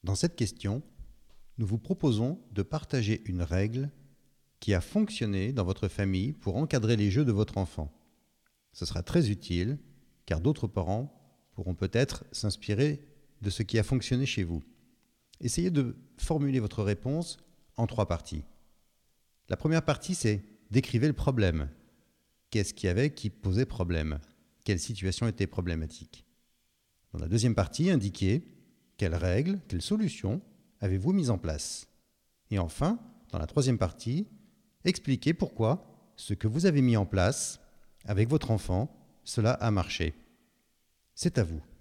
Dans cette question, nous vous proposons de partager une règle qui a fonctionné dans votre famille pour encadrer les jeux de votre enfant. Ce sera très utile car d'autres parents pourront peut-être s'inspirer de ce qui a fonctionné chez vous. Essayez de formuler votre réponse en 3 parties. La première partie, c'est décrivez le problème. Qu'est-ce qu'il y avait qui posait problème? Quelle situation était problématique? Dans la deuxième partie, indiquez quelles règles, quelles solutions avez-vous mises en place? Et enfin, dans la troisième partie, expliquez pourquoi ce que vous avez mis en place avec votre enfant, cela a marché. C'est à vous.